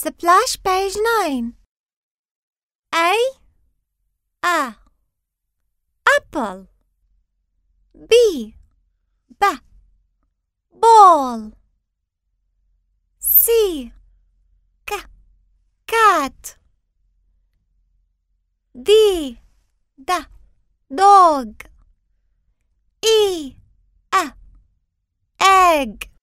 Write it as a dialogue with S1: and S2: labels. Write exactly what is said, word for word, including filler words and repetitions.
S1: Splash page nine. A, a, apple. B, b, ball. C, c, cat. D, d, dog. E, a, egg.